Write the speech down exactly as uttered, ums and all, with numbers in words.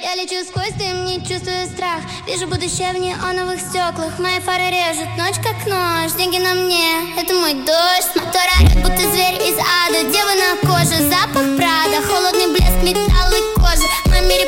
Я лечу сквозь дым, не чувствую страх. Вижу будущее в неоновых стеклах. Мои фары режут, ночь как нож. Деньги на мне, это мой дождь. Мотор орёт, будто зверь из ада. Девы на коже, запах Прада. Холодный блеск металла и кожи. В моем мире